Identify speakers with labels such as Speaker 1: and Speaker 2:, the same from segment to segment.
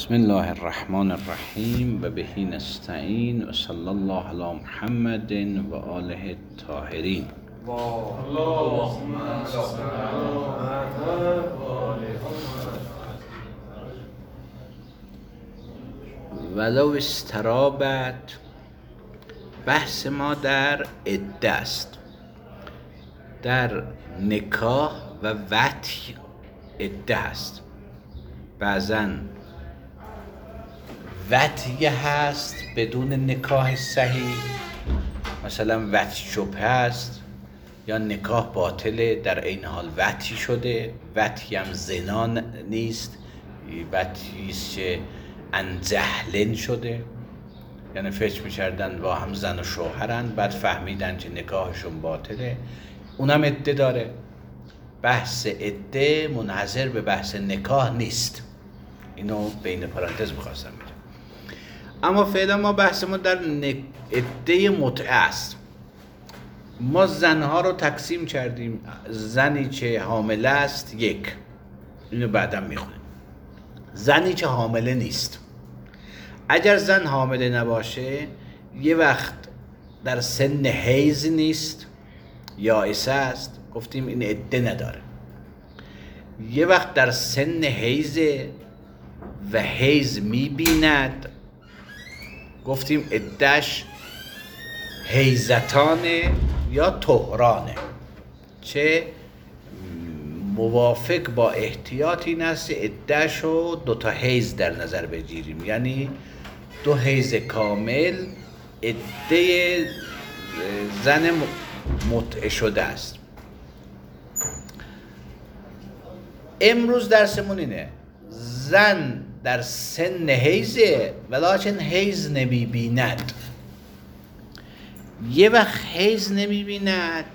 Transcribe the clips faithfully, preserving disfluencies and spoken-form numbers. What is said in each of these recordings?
Speaker 1: بسم الله الرحمن الرحیم و بهی نستعین و صلی الله علی محمد و آله الطاهرین. ولو استرابت، بحث ما در عده است، در نکاح و وطی عده است. بعضا وطی هست بدون نکاح صحیح، مثلا وطی شبهه است یا نکاح باطله در این حال وطی شده. وطی هم زنا نیست، وطی است که انجهلن شده، یعنی فکر می‌کردن با هم زن و شوهرن، بعد فهمیدن که نکاحشون باطله. اونم عده داره. بحث عده منحصر به بحث نکاح نیست، اینو بین پرانتز می‌خواستم بگم. اما فعلا ما بحث ما در عده متعه است. ما زنها رو تقسیم کردیم، زنی که حامله است یک، اینو بعدا میخونیم. زنی که حامله نیست، اگر زن حامله نباشه، یه وقت در سن حیض نیست، یائسه است، گفتیم این عده نداره. یه وقت در سن حیض و حیض میبیند، گفتیم عده‌اش حیضتانه یا طهرانه. چه موافق با احتیاط این است عده‌اش رو دو تا حیض در نظر بگیریم، یعنی دو حیض کامل عده زن متعه شده است. امروز درسمون اینه، زن در سن حیضه ولکن حیض نمی بیند. یه وقت حیض نمی بیند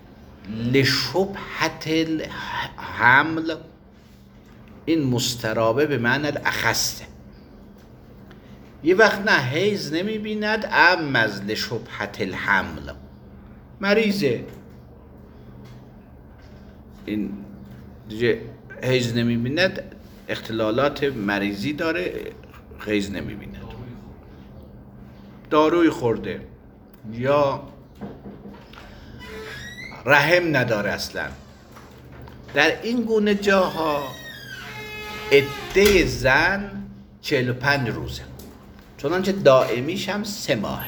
Speaker 1: لشبهت الحمل، این مسترابه به معنی الاخسته. یه وقت نه حیض نمی بیند ام از لشبهت الحمل، مریضه. این دیگه حیض نمی بیند، اختلالات مریضی داره، حیض نمی بیند، داروی خورده یا رحم نداره اصلا. در این گونه جاها عده زن چهل و پنج روزه، چنانچه دائمیش هم سه ماهه.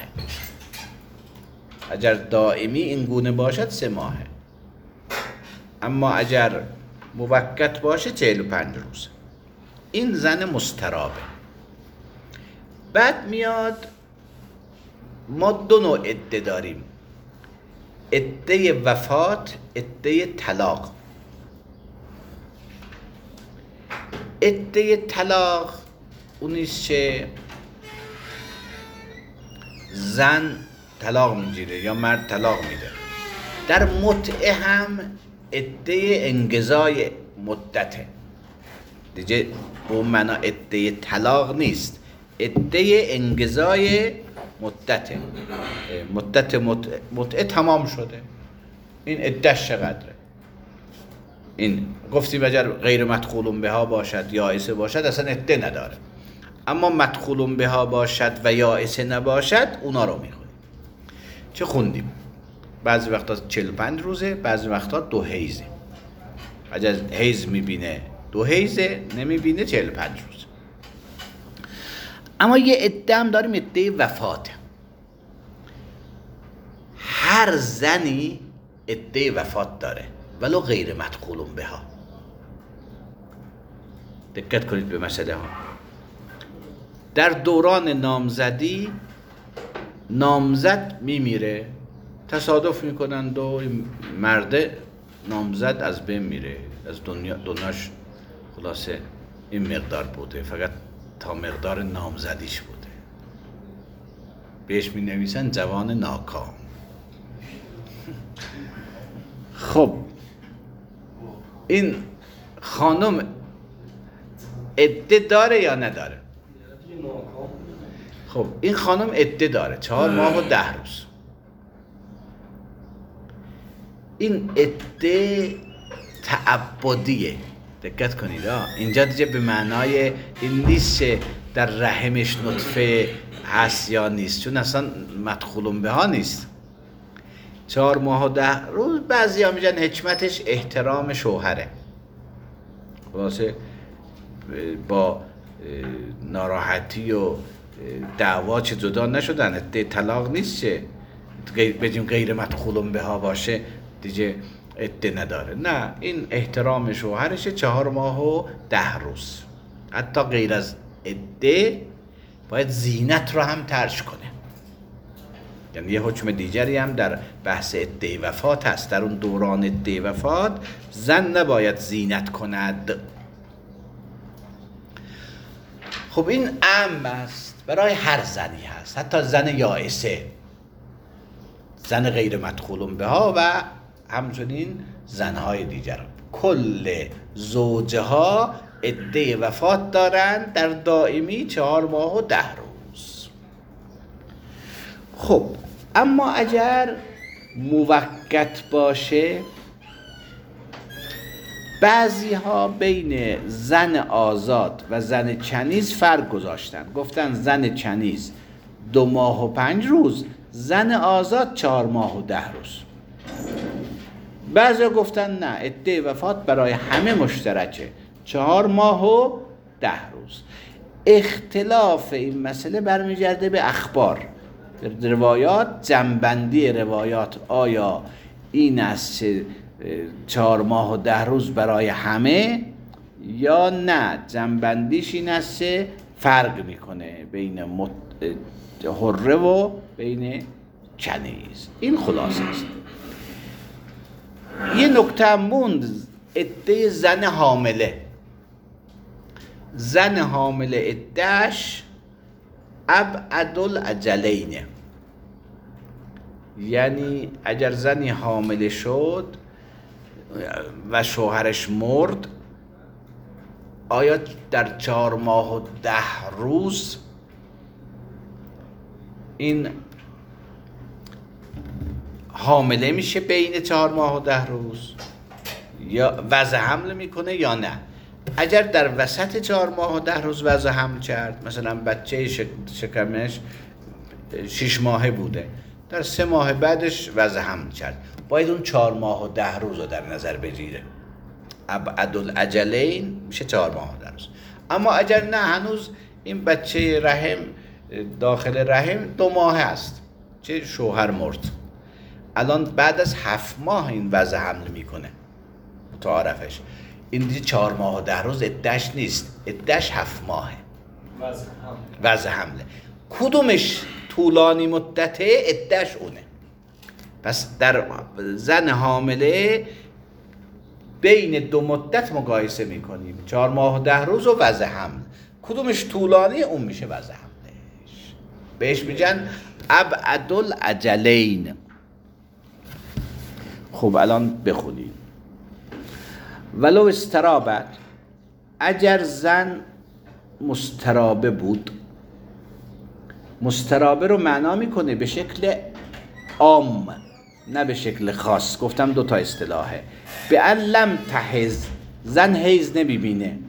Speaker 1: اگر دائمی این گونه باشد سه ماهه، اما اگر موقت باشه چهل و پنج روزه. این زن مسترابه. بعد میاد ما دو نوع عده داریم، عده وفات، عده طلاق. عده طلاق اونیست که زن طلاق میگیره یا مرد طلاق میده. در متعه هم عده انقضای مدته، دیگه اون معنا عده طلاق نیست، عده انقضای مدته. مدت متعه, متعه تمام شده، این عده‌اش چقدره؟ این گفتیم اگر غیر مدخول بها باشد، یائسه باشد، اصلا عده نداره. اما مدخول بها باشد و یائسه نباشد، اونا رو میخونیم. چه خوندیم؟ بعضی وقتا چهل و پنج روزه، بعضی وقتا دو حیزه. اگر حیز میبینه دو حیزه، نمیبینه چهل و پنج روزه. اما یه عده هم داریم، عده وفاته. هر زنی عده وفات داره ولو غیر مدخول بها. دقت کنید به مسئله ها. در دوران نامزدی نامزد میمیره، تصادف میکنن دو مرده نامزد از بین میره، از دنیا دنیاش خلاصه این مقدار بوده، فقط تا مقدار نامزدیش بوده. بهش می نویسن جوان ناکام. خب این خانم عده داره یا نداره؟ خب این خانم عده داره، چهار ماه و ده روز. این عده تعبدیه، دقت کنید. اینجا دیگه به معنای این نیست که در رحمش نطفه هست یا نیست، چون اصلا مدخولون به ها نیست. چهار ماه و ده روز بعضی ها میگن حکمتش احترام شوهره، خلاصه با ناراحتی و دعوا چه جدا نشدن، عده طلاق نیست، چه بگیم غیر مدخولون به ها باشه دیگه عده نداره. نه، این احترام شوهرشه، چهار ماه و ده روز. حتی غیر از عده باید زینت رو هم ترک کنه. یعنی یه حکم دیگری هم در بحث عده وفات هست. در اون دوران عده وفات زن نباید زینت کند. خب این عام است، برای هر زنی هست، حتی زن یائسه، زن غیر مدخولون بها و همچنین زنهای دیگر. کل زوجه ها عده وفات دارند در دائمی چهار ماه و ده روز. خب اما اگر موقت باشه، بعضی ها بین زن آزاد و زن کنیز فرق گذاشتن، گفتن زن کنیز دو ماه و پنج روز، زن آزاد چهار ماه و ده روز. بعضی ها گفتن نه، عده وفات برای همه مشترکه، چهار ماه و ده روز. اختلاف این مسئله برمیگرده به اخبار، به روایات، جنبندی روایات. آیا این است که چهار ماه و ده روز برای همه، یا نه جنبندیش این است که فرق میکنه بین مت... حره و بین کنیز. این خلاصه است. یه نکته موند، عده زن حامله. زن حامله عده‌اش ابعد الاجلینه، یعنی اگر زنی حامله شد و شوهرش مرد، آیا در چهار ماه و ده روز این حامله میشه بین چهار ماه و ده روز، یا وضع حمل میکنه یا نه؟ اگر در وسط چهار ماه و ده روز وضع حمل کرد، مثلا بچه شکمش شش ماهه بوده، در سه ماه بعدش وضع حمل کرد، باید اون چهار ماه و ده روز رو در نظر بگیره. ابعد الاجلین میشه چهار ماه و ده روز. اما اگر نه، هنوز این بچه رحم داخل رحم دو ماه است، چه شوهر مرد، الان بعد از هفت ماه این وضع حمل میکنه متعارفش، این دیگه چهار ماه و ده روز عده‌اش نیست، عده‌اش هفت ماهه وضع حمله. کدومش طولانی مدته؟ عده‌اش اونه. پس در زن حامله بین دو مدت مقایسه میکنیم، چهار ماه و ده روز و وضع حمل، کدومش طولانی اون میشه وضع حملش. بهش میگن ابعد الاجلین. خب الان بخونید. ولو استرابت، اگر زن مسترابه بود، مسترابه رو معنا میکنه به شکل عام نه به شکل خاص. گفتم دو تا اصطلاحه. به ان لم تحض، زن حیض نمیبینه،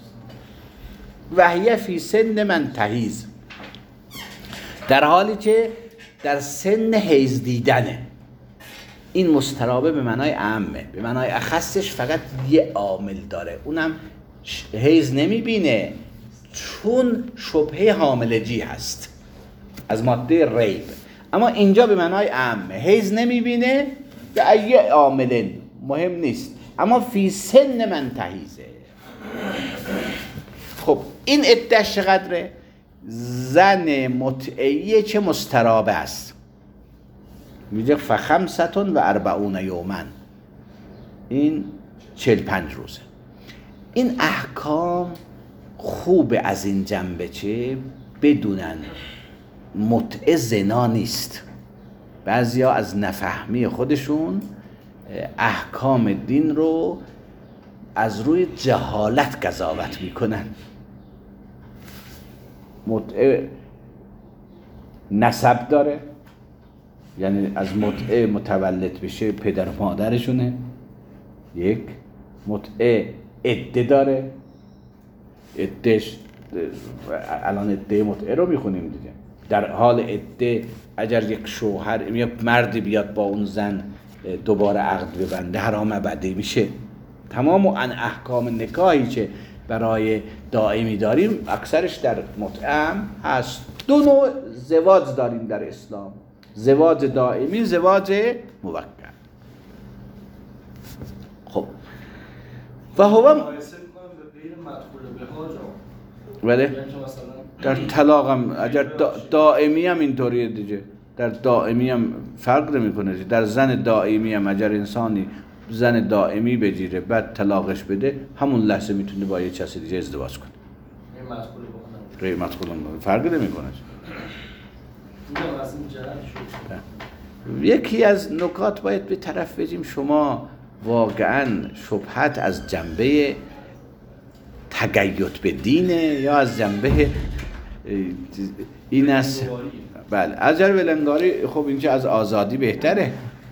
Speaker 1: و هی فی سن من تحیض، در حالی که در سن حیض دیدنه. این مسترابه به معنای عامه، به معنای اخصش فقط یه عامل داره، اونم حیض نمیبینه چون شبهه حاملگی هست از ماده ریب. اما اینجا به معنای عامه، حیض نمیبینه به یه عامل مهم نیست، اما فی سن من تحیضه. خب این عده‌اش چقدره؟ زن متعیه که مسترابه است، میگه فخمستون و اربعون یومن، این چهل پنج روزه. این احکام خوب از این جنبه چه بدونن متعه زنا نیست. بعضیا از نفهمی خودشون احکام دین رو از روی جهالت قضاوت میکنن. متعه نسب داره، یعنی از متعه متولد بشه پدر و مادرشونه. یک متعه عده داره، عدهش الان عده متعه رو میخونیم دیگه. در حال عده اگر یک شوهر یک مردی بیاد با اون زن دوباره عقد ببنده حرام ابدی میشه. تمام ان احکام نکاحی که برای دائمی داریم اکثرش در متعه هست. دو نوع زواج داریم در اسلام: زواج دائمی، زواج موکل. خب و هو بله در طلاق هم اگر دائمی هم اینطوریه دیگه، در دائمی هم فرق نمیکنه. در زن دائمی هم اگر انسانی زن دائمی بگیره بعد طلاقش بده، همون لحظه میتونه با یه کسی دیگه ازدواج کنه. غیر مدخول فرق نمیکنه. یکی از نکات باید به طرف بگیم، شما واقعا شبهت از جنبه تقید به دینه یا از جنبه این است؟ بله از جنبه ولنگاری. خب اینجا از آزادی بهتره.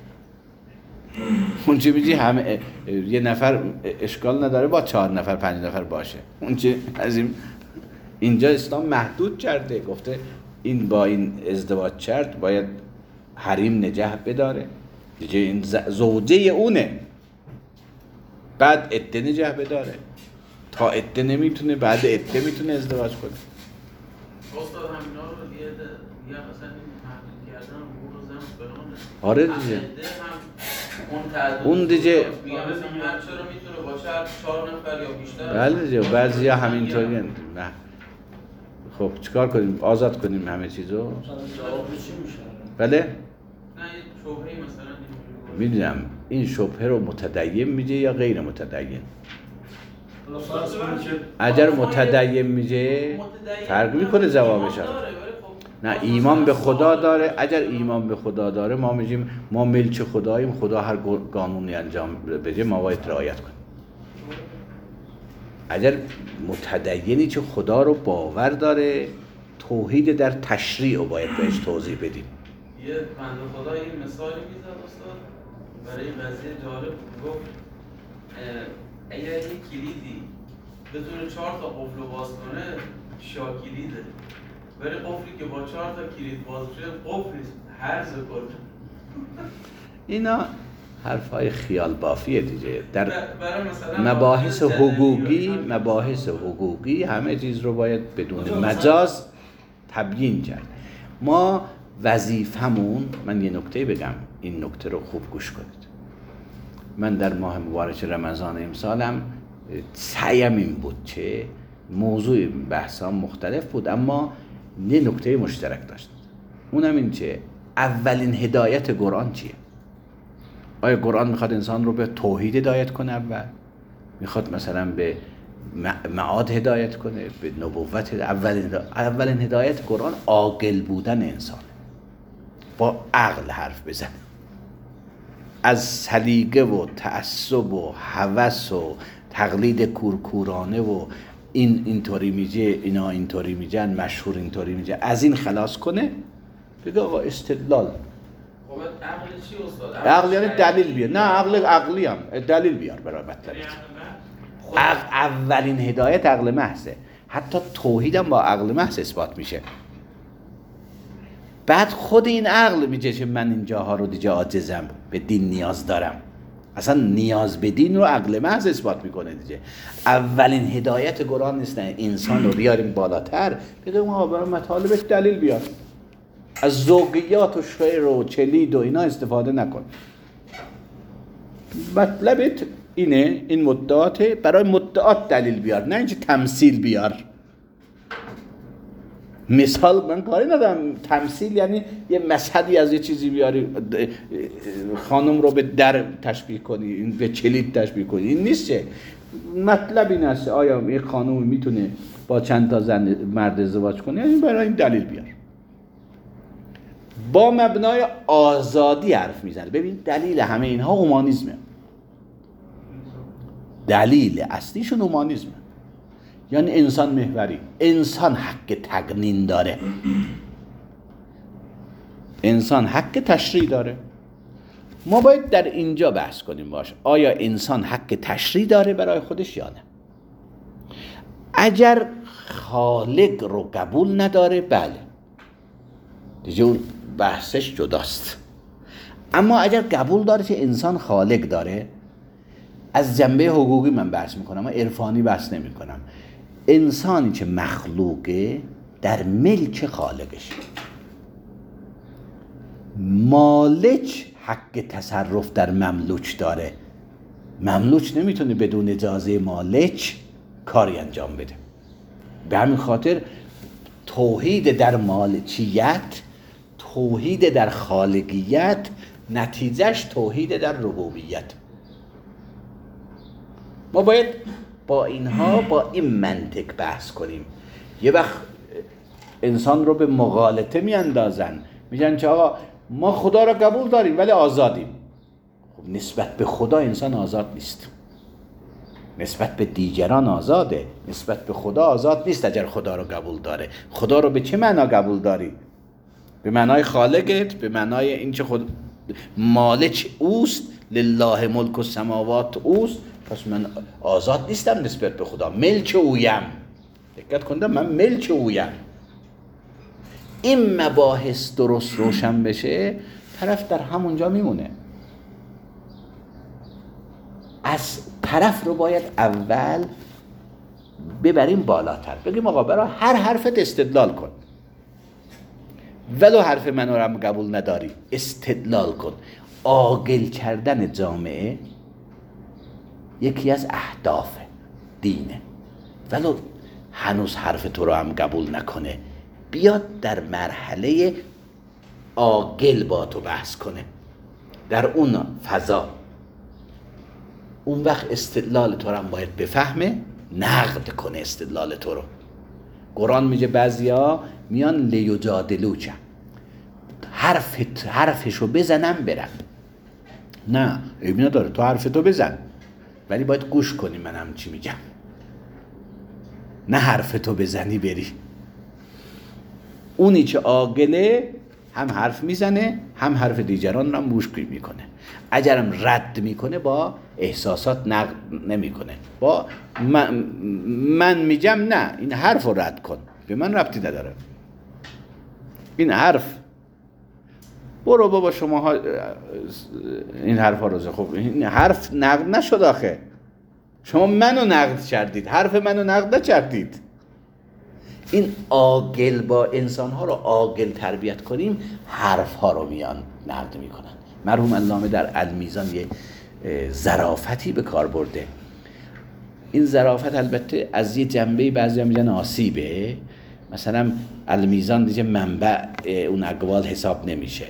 Speaker 1: اونجا میگی همه یه نفر اشکال نداره با چهار نفر پنج نفر باشه. اونجا از این اینجا اسلام محدود کرده، گفته این با این ازدواج کرد باید حریم نجح بداره دیگه، این زوجه اونه، بعد عده نجح بداره. تا عده نمیتونه، بعد عده میتونه ازدواج کنه.
Speaker 2: استاد همینا رو دیگه دیگه مثلا این محدود کردن امور رو زن فلانه.
Speaker 1: آره دیگه
Speaker 2: اون تعداد
Speaker 1: اون دیگه
Speaker 2: میگم مثلا مرد چرا میتونه با چهار نفر یا بیشتر.
Speaker 1: بله دیگه بعضیا همینطوری هستند. خب چیکار کنیم؟ آزاد کنیم همه چیزو؟
Speaker 3: جواب چی میشه؟
Speaker 1: بله؟
Speaker 2: نه شبهه مثلا
Speaker 1: میدونم این شبهه رو متدین میگه یا غیر متدین؟ اگر متدین میگه فرق میکنه جوابش. نه ایمان به خدا داره. اگر ایمان به خدا داره ما میگیم ما ملک خداییم، خدا هر قانونی انجام بده ما باید رعایت کنیم. اگر متدینی که خدا رو باور داره، توحید در تشریع رو باید بهش توضیح بدیم.
Speaker 2: یه بنده خدا این مثالی میزد استاد برای این قضیه جالب، گفت اگر یک کلیدی بتونه چهار تا قفل رو باز کنه شا کلیده، ولی قفلی که با چهار تا کلید باز میشه قفل نیست، هرز کنه.
Speaker 1: اینا حرفای خیال بافیه دیگه. در
Speaker 2: مثلا
Speaker 1: مباحث حقوقی مباحث حقوقی همه چیز رو باید بدون مجاز تبیین کرد. ما وظیفمون، من یه نکته بگم، این نکته رو خوب گوش کنید. من در ماه مبارک رمضان امسالم سعیم این بود که موضوع بحثام مختلف بود اما یه نکته مشترک داشت. اونم این که اولین هدایت قرآن چیه؟ آیا قرآن میخواد انسان رو به توحید هدایت کنه؟ اول میخواد مثلا به معاد هدایت کنه، به نبوت؟ اولین اولین هدایت قرآن عاقل بودن انسان، با عقل حرف بزنه، از سلیقه و تعصب و هوس و تقلید کورکورانه و این اینطوری میگه اینا اینطوری میگن مشهور اینطوری میگه، از این خلاص کنه. بگه آقا استدلال.
Speaker 2: خب عقل چی استاد؟
Speaker 1: عقل یعنی دلیل بیار. نه عقل عقلی هم دلیل بیار برای مطلب. اولین هدایت عقل محضه. حتی توحید هم با عقل محض اثبات میشه. بعد خود این عقل میگه که من اینجاها رو دیگه عاجزم، به دین نیاز دارم. اصلا نیاز به دین رو عقل محض اثبات میکنه دیگه. اولین هدایت قرآن نیست نه انسان رو بیاریم بالاتر، بگم آقا برای مطالبش دلیل بیار، از ذوقیات و شعر و چلید و اینا استفاده نکن. مطلبت اینه، این مدعاته، برای مدعات دلیل بیار، نه اینکه تمثیل بیار. مثال من کاری ندارم، تمثیل یعنی یه مشهدی از یه چیزی بیاری، خانم رو به در تشبیه کنی، به چلید تشبیه کنی، این نیست. چه مطلب این است آیا یه خانم میتونه با چند تا زن مرد ازدواج کنه؟ یعنی برای این دلیل بیار. با مبنای آزادی حرف میزنه. ببین دلیل همه اینها هومانیزمه. دلیل اصلیشون هومانیزمه، یعنی انسان محوری. انسان حق تقنین داره، انسان حق تشریع داره. ما باید در اینجا بحث کنیم باشه آیا انسان حق تشریع داره برای خودش یا نه. اگر خالق رو قبول نداره، بله دیگه اون بحثش جداست. اما اگر قبول داره که انسان خالق داره، از جنبه حقوقی من بحث میکنم، اما عرفانی بحث نمی کنم. انسانی که مخلوقه در ملک خالقش، مالک حق تصرف در مملوک داره، مملوک نمیتونه بدون اجازه مالک کاری انجام بده. به همین خاطر توحید در مالکیت، توحید در خالقیت، نتیجهش توحید در ربوبیت. ما باید با اینها با این منطق بحث کنیم. یه وقت انسان رو به مغالطه میاندازن، میگن که آقا ما خدا را قبول داریم ولی آزادیم. خب نسبت به خدا انسان آزاد نیست، نسبت به دیگران آزاده، نسبت به خدا آزاد نیست. اگر خدا رو قبول داره، خدا رو به چه معنا قبول داری؟ به معنای خالقت، به معنای این که خود مالک اوست، لله ملک السماوات اوست، پس من آزاد نیستم نسبت به خدا، ملک اویم. دقت کنید، من ملک اویم. این مباحث درست روشن بشه، طرف در همونجا میمونه. از طرف رو باید اول ببریم بالاتر، بگیم آقا برای هر حرفت استدلال کن، ولو حرف من رو هم قبول نداری استدلال کن. عاقل کردن جامعه یکی از اهداف دینه، ولو هنوز حرف تو رو هم قبول نکنه، بیاد در مرحله عاقل با تو بحث کنه در اون فضا. اون وقت استدلال تو رو هم باید بفهمه، نقد کنه استدلال تو رو. قرآن میگه بعضیا میان لیجادلوک، حرف حرفشو بزنم برم. نه عیبی نداره، تو حرفتو بزن، ولی باید گوش کنی منم چی میگم، نه حرفتو بزنی بری. اونی که عاقله هم حرف میزنه، هم حرف دیگران رو هم گوش میکنه. اگرم رد میکنه با احساسات نقد نمیکنه، با من, من میگم نه این حرف رو رد کن، به من ربطی نداره این حرف، برو بابا شما ها این حرف ها روزه. خب این حرف نقد نشد آخه، شما منو نقد کردید، حرف منو نقد نکردید. این عاقل با انسان ها رو عاقل تربیت کنیم، حرف ها رو میان نقد میکنن. مرحوم علامه در المیزان یه ظرافتی به کار برده. این ظرافت البته از یه جنبه بعضی هم میگن آسیبه، مثلا المیزان دیگه منبع اون اقوال حساب نمیشه،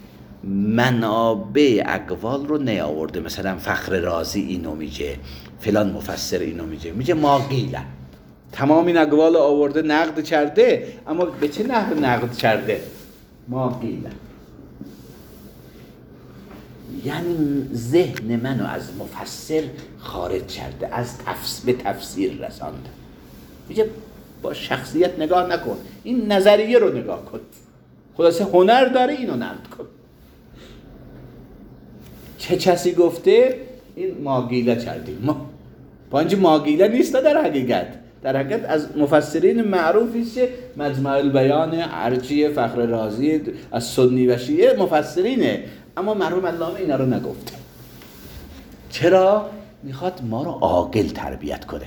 Speaker 1: منابع اقوال رو نیاورده. مثلا فخر رازی اینو میگه، فلان مفسر اینو میگه، میگه ما قیله، تمام این اقوال رو آورده نقد کرده، اما به چه نحو نقد کرده؟ ما قیله، یعنی ذهن منو از مفسر خارج کرده، از تفسیر به تفسیر رسانده. میگه با شخصیت نگاه نکن، این نظریه رو نگاه کن، خلاصه هنر داره اینو نقد کن. چه کسی گفته؟ این ماگیله کردیم ما، با اینجا ماگیله نیست در حقیقت. در حقیقت از مفسرین معروفی که مجمع البیان، ارچی، فخر رازی، از سنی و شیعه مفسرینه، اما مرحوم علامه اینا رو نگفته. چرا؟ میخواد ما رو عاقل تربیت کنه.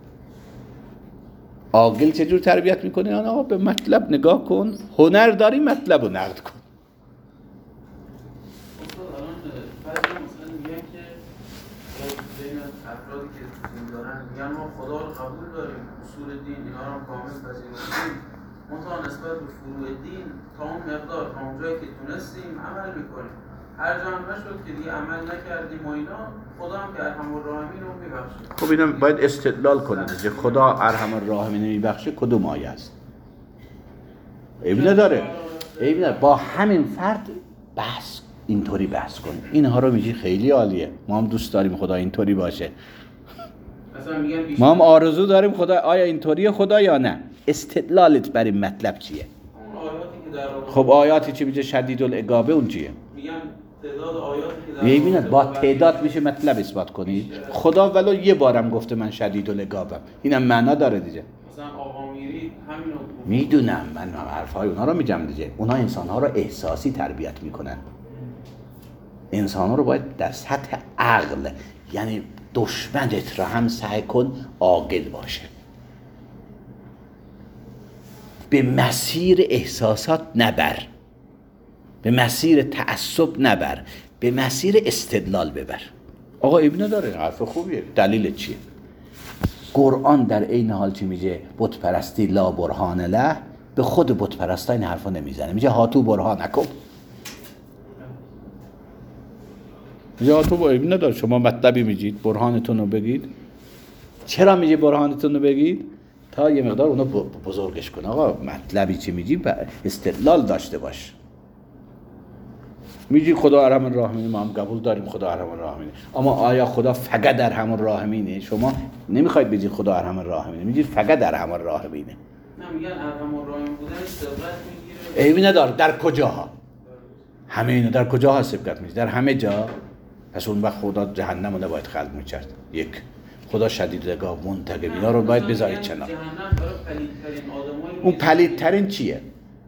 Speaker 1: عاقل چجور تربیت میکنه؟ آقا به مطلب نگاه کن، هنر داری مطلب رو نقد کن.
Speaker 2: افرادی که دین دارن میگن ما خدا رو قبول داریم، اصول دین اینا رو کامل پذیرفتیم، منتها نسبت به فروع دین تا اون مقدار تا اونجایی که تونستیم عمل میکنیم، هر جا هم نشد که دیگه عمل نکردیم و اینا، خدا هم که ارحم الراحمین رو میبخشه.
Speaker 1: خب اینا باید استدلال کنه که خدا ارحم الراحمین میبخشه کدوم آیه است؟ عیبی نداره، عیبی نداره، با همین فرد بحث اینطوری بحث کنیم. اینها رو میگی خیلی عالیه، ما هم دوست داریم خدا اینطوری باشه، ما هم آرزو داریم خدا آیا اینطوریه خدا یا نه. استدلالت بر این مطلب چیه؟ خب آیاتی چی میگه شدید العقابه، اون چیه؟ میگم تعداد آیاتی که در با تعداد میشه مطلب اثبات کنی. خدا ولو یه بارم گفته من شدید العقابم، اینم معنا داره دیگه.
Speaker 2: مثلا آقا میری همین رو
Speaker 1: میدونم، من حرفای اونا رو میگم دیگه. اونا انسانها رو احساسی تربیت میکنن. انسانها رو باید در سطح عقل، یعنی دشمنت را هم سعی کن عاقل باشه، به مسیر احساسات نبر، به مسیر تعصب نبر، به مسیر استدلال ببر. آقا ابن داره حرف خوبیه. دلیل چیه؟ قرآن در این حال چی میگه؟ بت پرستی لا برهان له. به خود بت پرستا این حرفا نمیزنه، میگه هاتو برهانکم. میگه هاتو با ابن نداره، شما مطلبی میگید برهانتون رو بگید. چرا میگه برهانتون رو بگید؟ تا یه مقدار اونو بزرگش کن. آقا مطلبی چی میگی استدلال داشته باش. میگی خدا ارحم الراحمینه، ما هم قبول داریم خدا ارحم الراحمینه، اما آیا خدا فقط ارحم الراحمینه؟ شما نمیخواید بگید خدا ارحم الراحمینه، میگید فقط ارحم الراحمینه.
Speaker 2: نه میگن ارحم الراحمین بودن سبقت میگیره.
Speaker 1: ایوی نداره. در کجاها؟ همه اینا در کجاها سبقت میگیره؟ در همه جا. پس اون وقت خدا جهنم رو نباید خلق میکرد. یک، خدا شدیدگاه منتقم، اینا رو باید بذارید کنار.
Speaker 2: جهنم برای پلیدترین آدمایی.
Speaker 1: اون پلیدترین چیه؟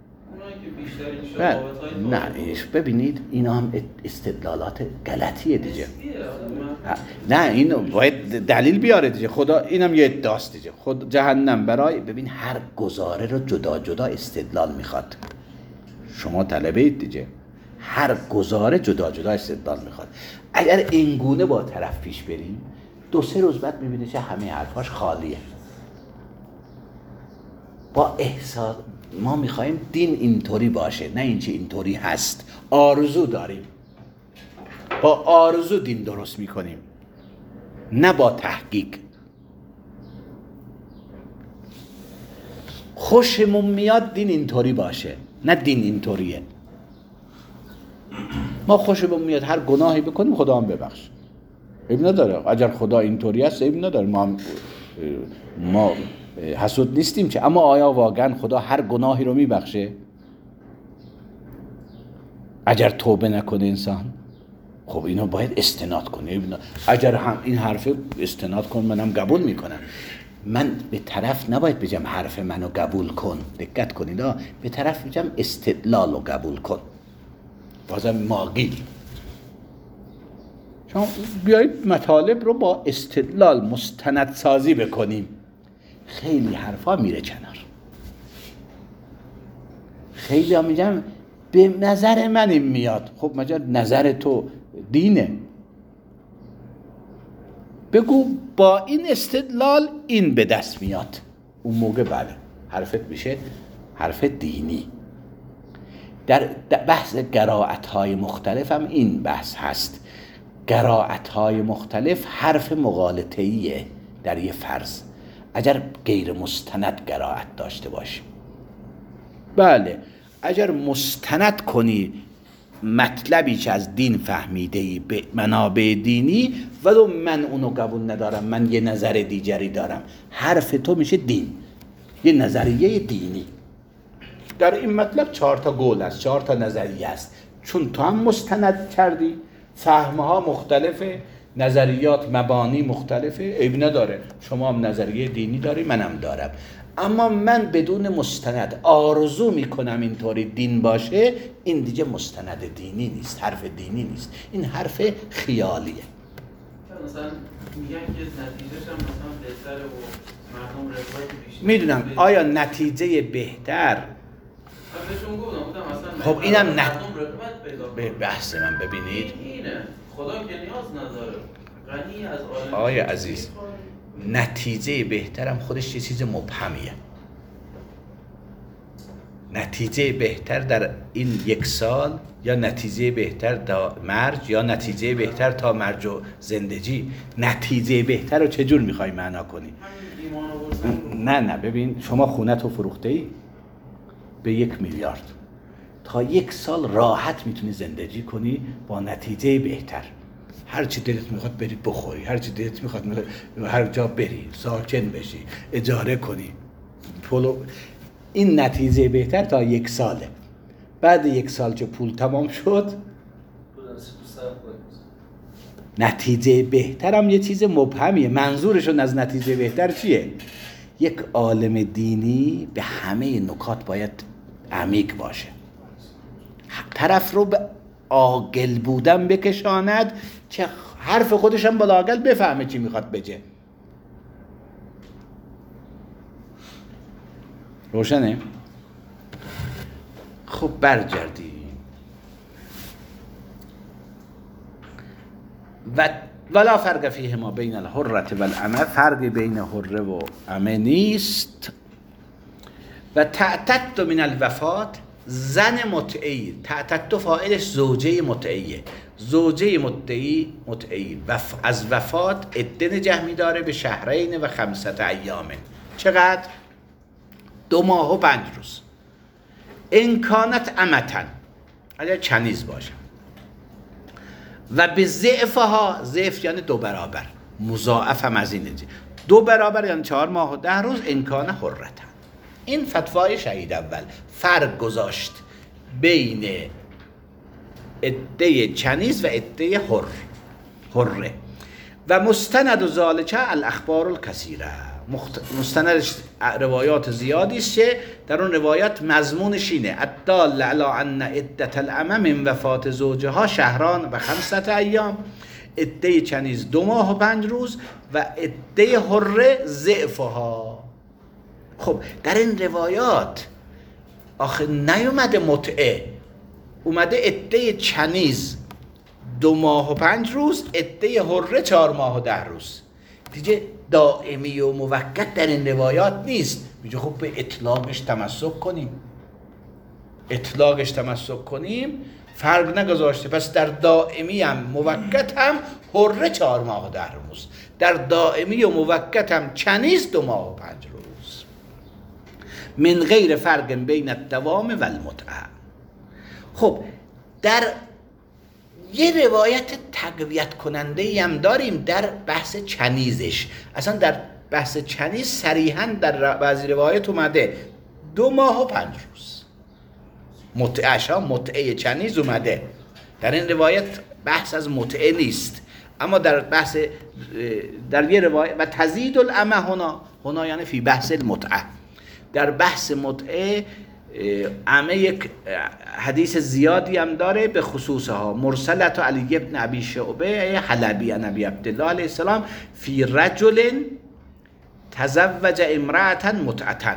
Speaker 2: نه
Speaker 1: نه ایش ببینید اینا هم استدلالات غلطیه دیگه. نه اینو باید دلیل بیاره دیگه. خدا اینم یه ادعاست دیگه. خود جهنم برای ببین هر گزاره رو جدا جدا استدلال میخواد. شما طلبه اید دیگه. هر گزاره جدا جدا استدلال میخواد. اگر اینگونه با طرف پیش بریم دو سه روز بعد میبینید که همه حرفاش خالیه. با احساس ما میخوایم دین اینطوری باشه، نه اینچه اینطوری هست. آرزو داریم، با آرزو دین درست میکنیم، نه با تحقیق. خوشمون میاد دین اینطوری باشه، نه دین اینطوریه. ما خوشمون میاد هر گناهی بکنیم خدا هم ببخش، عیب نداره. اگر خدا اینطوری هست عیب نداره، ما هم ما حسود نیستیم چه. اما آیا واقعا خدا هر گناهی رو میبخشه اگر توبه نکنه انسان؟ خب اینو باید استناد کنه. اگر هم این حرف استناد کن منم قبول میکنم. من به طرف نباید بگم حرف منو قبول کن، دقت کنید، به طرف بگم استدلال رو قبول کن. بازم ماگیل شما بیایید مطالب رو با استدلال مستند سازی بکنیم. خیلی حرفا میره کنار. خیلی ها میگم به نظر من این میاد. خب مجا نظر تو دینه، بگو با این استدلال این به دست میاد. اون موقع بله حرفت میشه حرف دینی. در بحث قرائت‌های مختلف هم این بحث هست. قرائت‌های مختلف حرف مغالطه‌ایه در یه فرض، اگر غیر مستند قرائت داشته باشی. بله اگر مستند کنی مطلبی که از دین فهمیده‌ای به منابع دینی، ولو من اونو قبول ندارم، من یه نظر دیگری دارم، حرف تو میشه دین، یه نظریه دینی. در این مطلب چهار تا قول است، چهار تا نظریه است. چون تو هم مستند کردی، فهمها مختلفه، نظریات مبانی مختلفه، عیب نداره. شما هم نظریه دینی داری، منم دارم. اما من بدون مستند آرزو میکنم اینطوری دین باشه، این دیگه مستند دینی نیست، حرف دینی نیست، این حرف خیالیه.
Speaker 2: مثلا میگن که نتیجهش هم مثلا بهتره و مردم رضایت بیشتر.
Speaker 1: میدونم آیا نتیجه بهتر؟
Speaker 2: بهشون گفتم مثلا
Speaker 1: خب اینم
Speaker 2: مردم
Speaker 1: نت...
Speaker 2: رغبت پیدا کنه.
Speaker 1: به بحث من ببینید
Speaker 2: اینه خدا که نیاز نداره، غنی از عالم.
Speaker 1: آقای عزیز نتیجه بهترم خودش یه چیز مبهمیه. نتیجه بهتر در این یک سال، یا نتیجه بهتر تا مرج، یا نتیجه بهتر تا مرج و زندگی. نتیجه بهتر رو چجور میخوای معنا کنی؟ نه نه ببین، شما خونه تو فروخته ای به یک میلیارد، تا یک سال راحت میتونی زندگی کنی با نتیجه بهتر. هر چی دلت میخواد بری بخوری، هر چی دلت میخواد هر جا بری، ساکن بشی، اجاره کنی، پولو. این نتیجه بهتر تا یک ساله. بعد یک سال که پول تمام شد، نتیجه بهتر هم یه چیز مبهمیه. منظورشون از نتیجه بهتر چیه؟ یک عالم دینی به همه نکات باید عمیق باشه، طرف رو به عاقل بودن بکشاند که حرف خودش هم بالا عاقل بفهمه چی میخواد بگه. روشنه؟ خب برگردیم و ولا فرق فیهما بین الحرة والامه، فرقی بین حره و امه نیست. و تعتد من الوفات، زن متعی، تعتد فاعلش زوجه متعیه، زوجه متعی متعی وف... از وفات عده نگه می‌داره به شهرین و خمسة ایامه. چقدر؟ دو ماه و پنج روز. این کانت امتن، اگر چنیز باشه، و به ضعفها، ضعف یعنی دو برابر، مضاعف هم از اینه، دو برابر یعنی چهار ماه و ده روز، امکان حرتن. این فتوای شهید اول فرق گذاشت بین عده چنیز و عده حر حره. و مستند و ذالک الاخبار الکثیره، مستندش روایات زیادی است که در اون روایات مضمونش اینه الدال علی ان عدة الامه من وفات زوجها شهران و خمسة ایام، عده چنیز دو ماه و پنج روز و عده حره ضعفها. خب در این روایات آخه نیومده متعه، اومده عده چنیز دو ماه و پنج روز، عده حره چهار ماه و ده روز. دیگه دائمی و موقت در این روایات نیست. میگه خب به اطلاقش تمسک کنیم، اطلاقش تمسک کنیم، فرق نگذاشته. پس در دائمی هم موقت هم حره چهار ماه و ده روز، در دائمی و موقت هم چنیز دو ماه و پنج روز. من غیر فرق بین الدوام و المتعه. خب در یه روایت تقویت کننده هم داریم در بحث چنیزش. اصلا در بحث چنیز صریحاً در بعضی روایت اومده دو ماه و پنج روز. متعهش ها متعه چنیز اومده، در این روایت بحث از متعه نیست، اما در بحث در یه روایت و تزید الامه هنا، هنا یعنی فی بحث المتعه، در بحث متعه امه یک حدیث زیادی هم داره به خصوصها. مرسلت علی ابن ابی شعبه حلبی نبی عبدالله علیه السلام فی رجل تزوج امرأة متعة،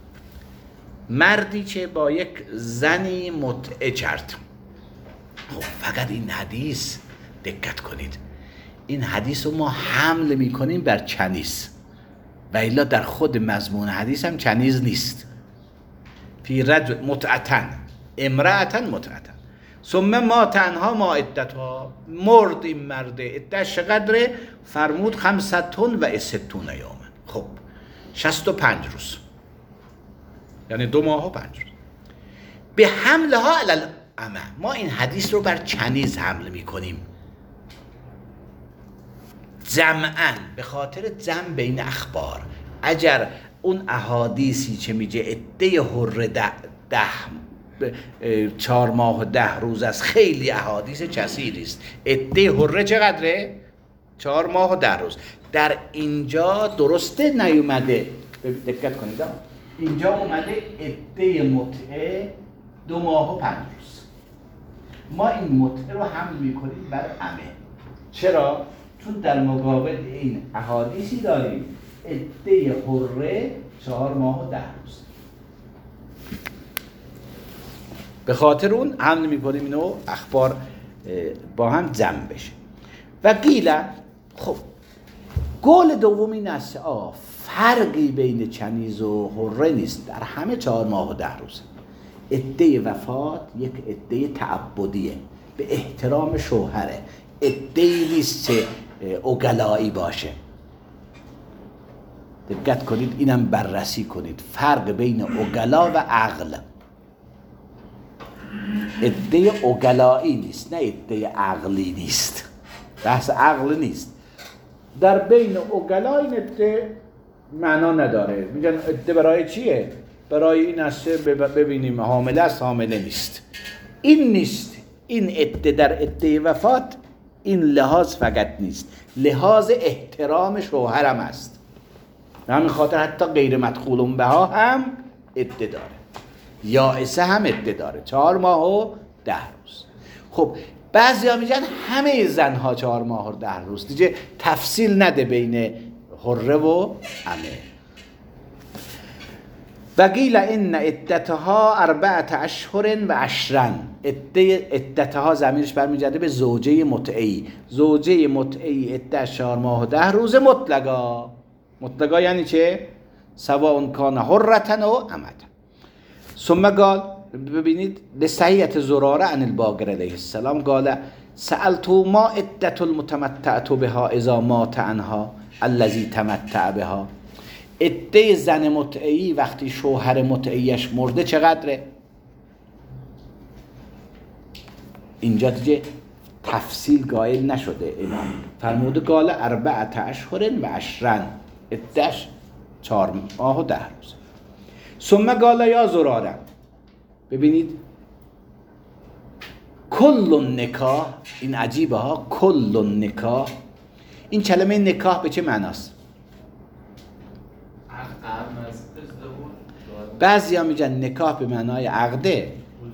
Speaker 1: مردی که با یک زنی متعه کرد. خب فقط این حدیث دقت کنید، این حدیث رو ما حمل میکنیم بر چنیز، و الا در خود مضمون حدیث هم چنیز نیست. فی رجل متعتن امرأة متعتن ثم ما تنها ما عدتها، مرد این مرده، عدتش چقدره؟ فرمود خمستون و ستون یوما. خب شصت و پنج روز، یعنی دو ماه و پنج روز. به حملها علی الامه، ما این حدیث رو بر چنیز حمل میکنیم جمعاً به خاطر جمع بین اخبار. اگر اون احادیثی که میگه عده حره ده, ده چهار ماه و ده روز است، خیلی احادیث کثیری است. عده حره چقدره؟ چهار ماه و ده روز. در اینجا درسته نیومده، دقت کنید اینجا اومده عده متعه دو ماه و پنج روز. ما این متعه رو حمل میکنیم بر امه. چرا؟ چون در مقابل این احادیثی داریم عده حره چهار ماه و ده روز، به خاطر اون حمل میکنیم اینو اخبار با هم جمع بشه. و قیله، خب قول دوم این است آه فرقی بین چنیز و حره نیست، در همه چهار ماه و ده روز. عده وفات یک عده تعبدیه به احترام شوهره، عده نیست که اوگلایی باشه. دقت کنید اینم بررسی کنید، فرق بین اوگلا و عقل. عده اوگلایی نیست، نه عده عقلی نیست، بحث عقل نیست. در بین اوگلا این عده معنا نداره، میگن عده برای چیه؟ برای این است ببینیم حامله است حامله نیست. این نیست، این عده در عده وفات این لحاظ فقط نیست، لحاظ احترام شوهرم است. به همین خاطر حتی غیر مدخول بها هم عده داره، یائسه هم عده داره، چهار ماه و ده روز. خب بعضی ها میگن همه زنها چهار ماه و ده روز، دیگه تفصیل نده بین حره و امه. و قیل ان عدتها اربعة اشهر و عشرن. عده عدتها ضمیرش برمیگرده به زوجه متعی. زوجه متعی عده چهار ماه و ده روز مطلقا. مطلقا یعنی چه؟ سواء کان حرة و امة. ثم قال، ببینید به صحیحت زراره عن الباقر علیه السلام قال سألت ما عدت المتمتعة بها اذا مات عنها الذي تمتع بها. عده زن متعی وقتی شوهر متعیش مرده چقدره؟ اینجا دیگه تفصیل قائل نشده امام، فرموده قال اربعة اشهر و عشرن، عدهش چهار ماه و ده روز. ثم قال یا زراره، ببینید کل نکاح، این عجیبه ها، کل نکاح، این کلمه نکاح به چه معناست؟ بعضی ها میگن نکاح به معنای عقده.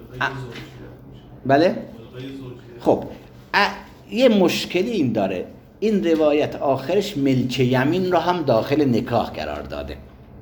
Speaker 1: بله؟ خب یه مشکلی این داره، این روایت آخرش ملک یمین رو هم داخل نکاح قرار داده.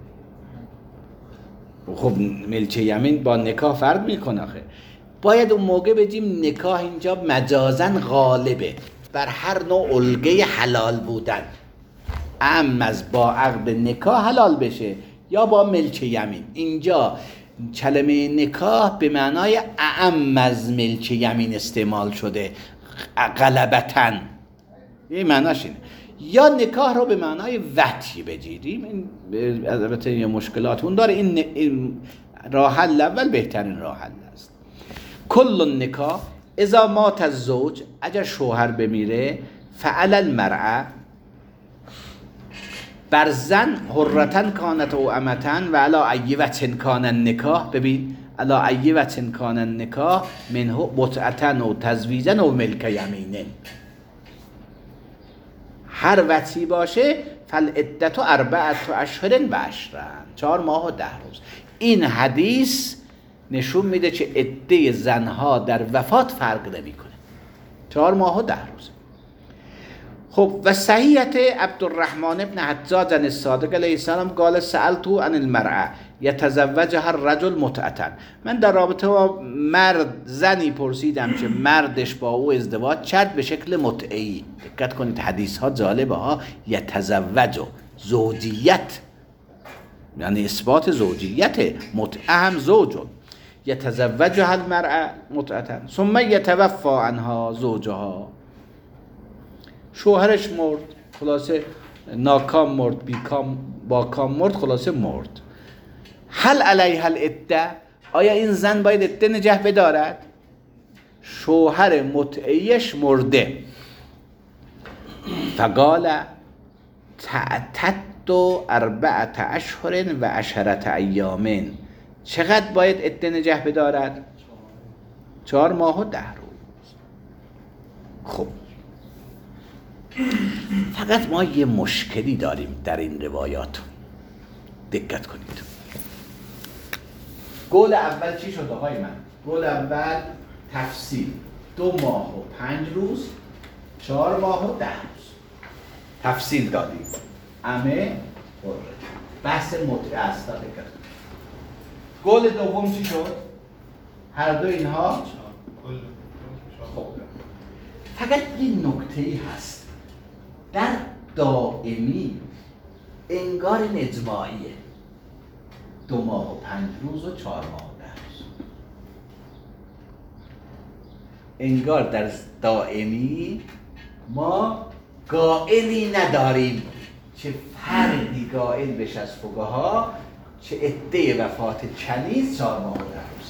Speaker 1: خب ملک یمین با نکاح فرق میکنه آخه. باید اون موقع بگیم نکاح اینجا مجازن غالبه بر هر نوع الگه حلال بودن، اما از با عقد نکاح حلال بشه یا با ملک یمین. اینجا کلمه نکاح به معنای اعم از ملک یمین استعمال شده غلبتاً، این معناش اینه. یا نکاح رو به معنای وطی بگیریم، این البته یه مشکلات اون داره، این, این راه حل اول بهترین راه حل است. کل نکاح اذا مات الزوج، اگر شوهر بمیره، فعل المرأة، بر زن حرتن کانت و امتن و علا ایوتن کان النکاح. ببین علا ایوتن کان النکاح منه متعتن و تزویجن و ملک یمینن، هر وطی باشه فالعدت اربعة اشهر و عشرن، چهار ماه و ده روز. این حدیث نشون میده که عده زنها در وفات فرق نمیکنه، چهار ماه و ده روز. خب و صحیحت عبدالرحمن ابن حجاج عن الصادق علیه السلام قال سألتو عن المرأة یتزوجها الرجل متعة. من در رابطه با مرد زنی پرسیدم که مردش با او ازدواج کرد به شکل متعی. دقت کنید حدیث ها جالبه ها، یتزوج زوجیت یعنی اثبات زوجیت، متعه هم زوج، یتزوجها المرأة متعة ثم یتوفى عنها زوجها. شوهرش مرد، خلاصه ناکام مرد، بیکام با کام مرد، خلاصه مرد. هل علیها العده، آیا این زن باید عده نگه بدارد؟ شوهر متعیش مرده. فقال تعتد اربعة اشهر و عشرة ایام. چقدر باید عده نگه بدارد؟ چهار ماه و ده روز. خب فقط ما یه مشکلی داریم در این روایات، دقت کنید. قول اول چی شد آقای من؟ قول اول تفصیل دو ماه و پنج روز، چهار ماه و ده روز تفصیل دادیم. امه بحث متعه است. دقت کنید. قول دوم چی شد؟ هر دو اینها. خب فقط یه نکته‌ای هست، در دائمی انگار این اجماعیه، دو ماه و پنج روز و چهار ماه و ده روز. انگار در دائمی ما قائلی نداریم چه فردی قائل بشه از فقها چه عده وفات کنیز چهار ماه و ده روز.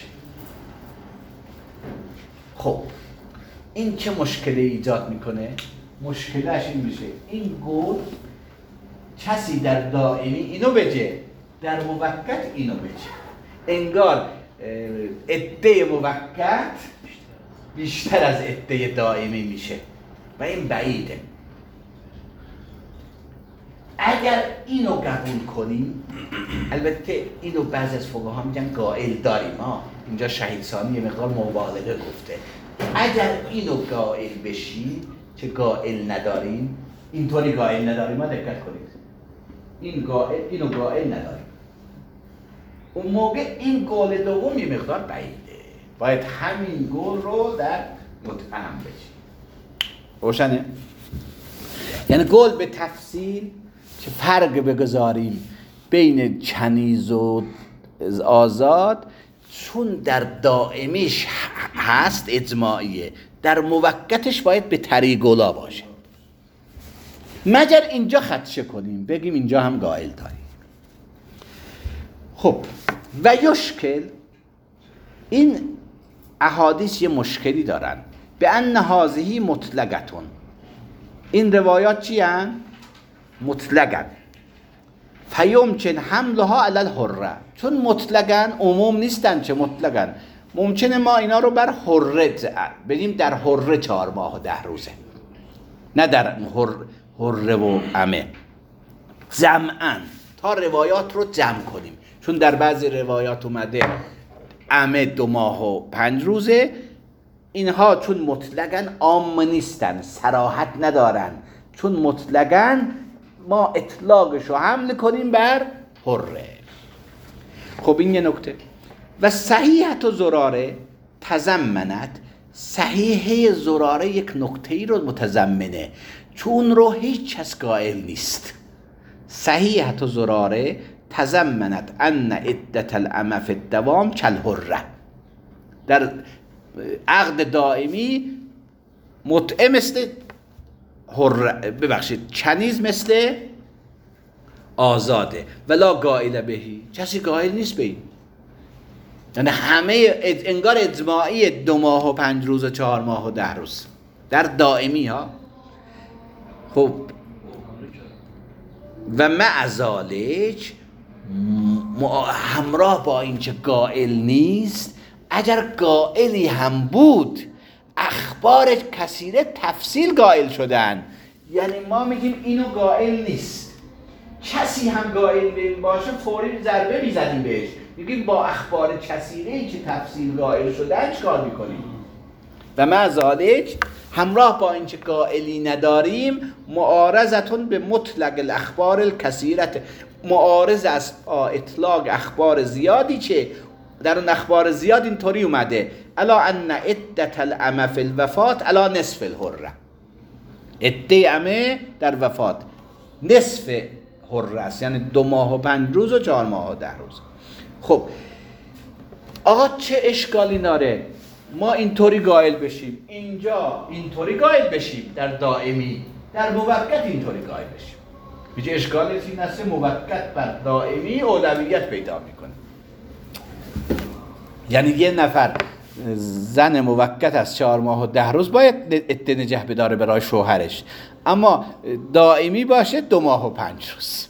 Speaker 1: خب این چه مشکلی ایجاد میکنه؟ مشکلش این میشه این قول کسی در دائمی اینو بجه، در موقت اینو بجه. انگار عده موقت بیشتر از عده دائمی میشه و این بعیده. اگر اینو قبول کنیم، البته اینو بعضی از فقها میگن قائل داریم، ها اینجا شهید ثانی یه مقدار مبالغه گفته، اگر اینو قائل بشیم که قائل نداریم، اینطوری قائل نداریم، ما دقت کنید، این قائل اینو قائل نداریم، اون موقع این قول دوم یه مقدار بعیده، باید همین قول رو در متهم بشیم. روشنه؟ یعنی قول به تفصیل که فرق بگذاریم بین کنیز و آزاد، چون در دائمیش هست اجماعیه، در موقتش باید به طریقولا باشه، مگر اینجا خدشه کنیم بگیم اینجا هم قائل داریم. خب و یشکل، این احادیث یه مشکلی دارن، به ان هذه مطلقتون، این روایات چی هن؟ مطلقن، فیمکن حملها علی الحره، چون مطلقن عموم نیستن چه مطلقن، ممکنه ما اینا رو بر حره بگیم، در حره چهار ماه و ده روزه، نه در حره و عمه، جمعاً تا روایات رو جمع کنیم، چون در بعضی روایات اومده عمه دو ماه و پنج روزه، اینها چون مطلقاً عام نیستن، صراحت ندارن، چون مطلقاً ما اطلاقش رو حمل کنیم بر حره. خب این یه نکته. و صحیحت و زراره تضمنت، صحیحه زراره یک نکته ای رو متضمنه، چون رو هیچ کس قائل نیست. صحیحت و زراره تضمنت ان عدت الامه فی الدوام کالحره، در عقد دائمی متعه مثل حره، ببخشید کنیز مثل آزاده، ولا قائل بهی، کسی قائل نیست به این، یعنی همه انگار اجماعی دو ماه و پنج روز و چهار ماه و ده روز در دائمی ها. خب و مع ذالک، همراه با اینکه قائل نیست، اگر قائلی هم بود اخبار کثیره تفصیل قائل شدن، یعنی ما میگیم اینو قائل نیست، کسی هم قائل به این باشه فوری ضربه میزنیم بهش، میگیم با اخبار کثیره که تفصیل قائل شدن چیکار میکنیم. و مع ذالک، همراه با اینکه قائلی نداریم، معارضتون به مطلق الاخبار الکثیرت، معارض از اطلاق اخبار زیادی که در اون اخبار زیاد اینطوری اومده، الا ان عدت الامه فی الوفات الا نصف الحره، عده امه در وفات نصف حره است، یعنی دو ماه و پنج روز و چهار ماه و ده روز. خب آقا چه اشکالی داره ما اینطوری قائل بشیم، اینجا اینطوری قائل بشیم، در دائمی، در موقت اینطوری قائل بشیم؟ میگه اشکال این است موقت بر دائمی اولویت پیدا میکنه، یعنی یه نفر زن موقت از چهار ماه و ده روز باید عده نگه بداره برای شوهرش، اما دائمی باشه دو ماه و پنج روز.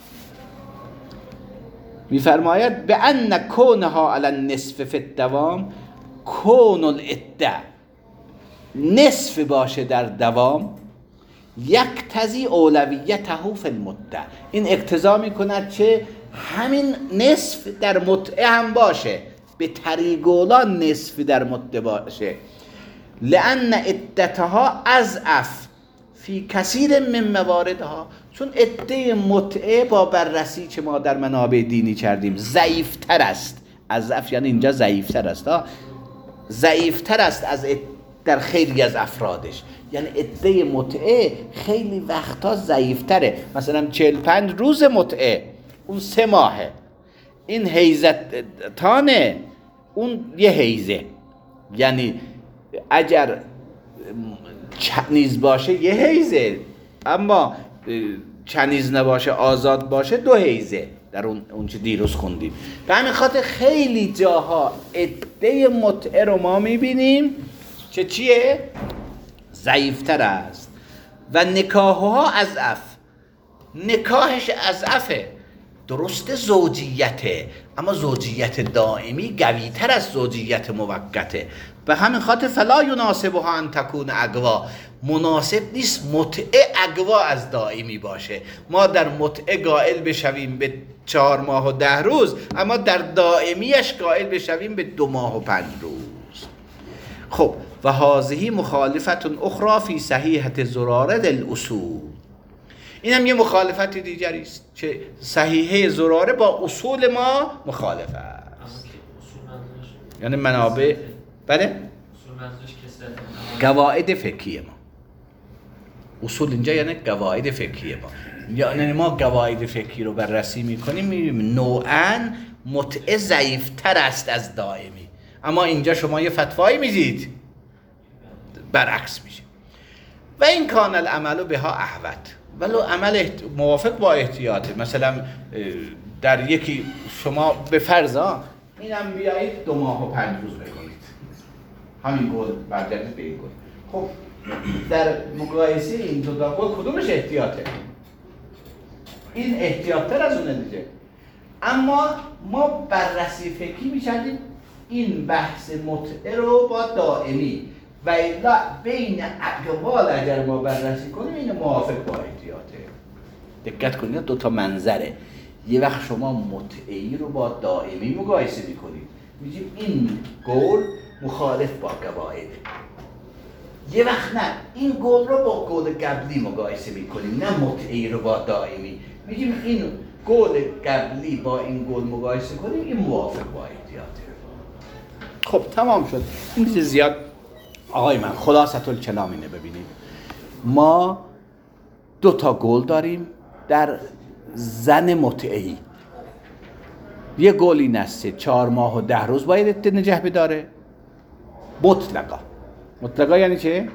Speaker 1: میفرماید به ان کونها علی النصف فی الدوام، کون العده نصف باشه در دوام، یک تزی اولویته فی المدة، این اقتضا میکند که همین نصف در متعه هم باشه، به طریقولا نصف در مدة باشه، لان عدتها اضعف فی کثیر من مواردها، چون عده متعه با بررسی که ما در منابع دینی کردیم ضعیفتر است، اضعف یعنی اینجا ضعیفتر است، ها ضعیفتر است از در خیلی از افرادش، یعنی عده متعه خیلی وقتا ضعیفتره، مثلا چهل و پنج روز متعه اون سه ماهه، این حیزتانه اون یه حیزه، یعنی اگر کنیز باشه یه حیزه، اما کنیز نباشه آزاد باشه دو حیزه، در اون اون چه دیروز خوندیم. به همین خاطر خیلی جاها عده متعه رو ما میبینیم که چیه؟ ضعیفتر است. و نکاحها اضعف، نکاحش اضعفه، درست زوجیته، اما زوجیت دائمی قوی‌تر از زوجیت موقته، به همین خاطر فلا یناسبها ان تکون اقوا، مناسب نیست متعه اقوا از دائمی باشه. ما در متعه قائل بشویم به چهار ماه و ده روز، اما در دائمیش قائل بشویم به دو ماه و پنج روز. خب و هذه مخالفت اخرى فی صحیحة زراره الاصول، این هم یه مخالفت دیگری است که صحیحه زراره با اصول ما مخالف است. یعنی منابع بله قواعد فقهی ما، اصول اینجا یعنی قواعد فقهی ما، یعنی ما قواعد فقهی رو بررسی میکنیم میبینیم نوعاً متعه ضعیفتر است از دائمی، اما اینجا شما یه فتوایی میدید برعکس میشه. و این کان العمل بها احوط، ولو عمل موافق با احتیاطه. مثلا در یکی شما به فرض اینم بیایید دو ماه و پنج روز بکنید، همین گل برگردید به این گل. خب در مقایسه این دو تا گل کدومش احتیاطه؟ این احتیاط‌تر از اونه دیگه. اما ما بررسی فقهی می‌کردیم این بحث متعه رو با دائمی و الا بین اقوال اگر ما بررسی کنیم این موافق با احتیاطه. دقت کنید دو تا منظره. یه وقت شما متعه‌ای رو با دائمی مقایسه می‌کنید، میگیم این قول مخالف با قواعد. یه وقت نه، این قول رو با قول قبلی مقایسه می‌کنیم، نه متعه‌ای رو با دائمی. میگیم این قول قبلی با این قول مقایسه کنیم این موافق با احتیاطه. خب تمام شد. این چیز زیاد آقای من خلاصه الکلام اینه. ببینید ما دو تا قول داریم در زن متعهی. یه قول این است چهار ماه و ده روز باید عده نگه بداره مطلقا. مطلقا یعنی چه؟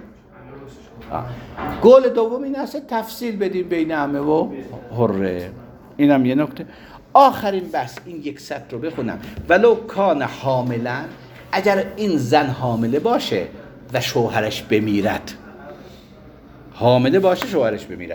Speaker 1: قول دوم این است تفصیل بدیم بین عمه و حره. اینم یه نکته. آخرین بس این یک سطر رو بخونم. ولو کان حاملا، اگر این زن حامله باشه و شوهرش بمیرد، حامله باشه شوهرش بمیرد،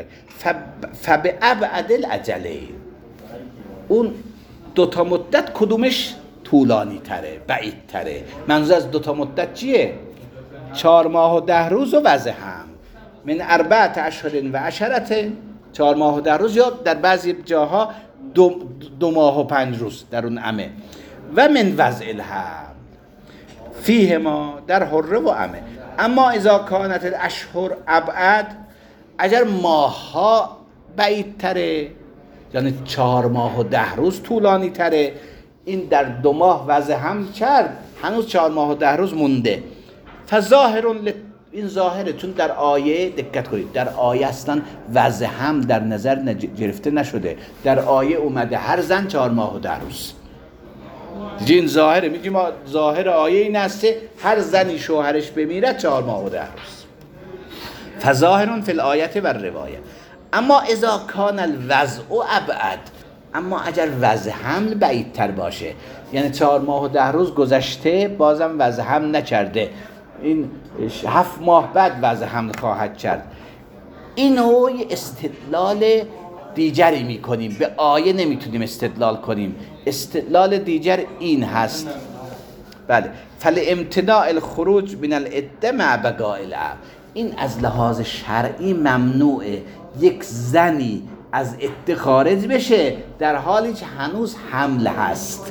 Speaker 1: فبأبعد الاجلین، اون دوتا مدت کدومش طولانی تره بعید تره؟ منظور از دوتا مدت چیه؟ چهار ماه و ده روز و وضع هم من اربعت اشهر و عشرت، چهار ماه و ده روز، یا در بعضی جاها دو, دو ماه و پنج روز در اون عمه. و من وضع الهم فیه ما در حره و عمه. اما اذا کانت الاشهر ابعد، اگر ماه ها بعید تره، یعنی چهار ماه و ده روز طولانی تره، این در دو ماه وضع هم کرد، هنوز چهار ماه و ده روز مونده. فظاهر این ظاهره، چون در آیه دقت کنید، در آیه اصلا وضع هم در نظر گرفته نشده. در آیه اومده هر زن چهار ماه و ده روز. دیگه این ظاهره، میگیم ما ظاهر آیه این است هر زنی شوهرش بمیرد چهار ماه و ده روز. فظاهر فی الآیه و روایه. اما اذا کان الوضع ابعد، اما اگر وضع حمل بعیدتر باشه، یعنی چهار ماه و ده روز گذشته بازم وضع حمل نکرده، این هفت ماه بعد وضع حمل خواهد کرد، اینو استدلال دیگری میکنیم، به آیه نمیتونیم استدلال کنیم. استدلال دیگر این هست، بله، فلامتناع الخروج من العده مع بقاء العقد، این از لحاظ شرعی ممنوعه یک زنی از عده خارج بشه در حالی که هنوز حمل هست.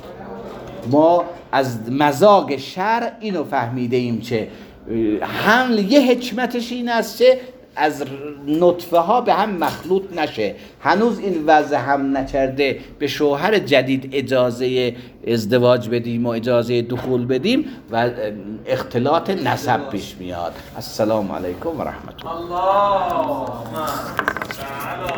Speaker 1: ما از مذاق شرع اینو فهمیده ایم که حمل یه حکمتش این است که از نطفه ها به هم مخلوط نشه، هنوز این وضع هم نکرده به شوهر جدید اجازه ازدواج بدیم و اجازه دخول بدیم و اختلاط نسب پیش میاد. السلام علیکم و رحمت الله.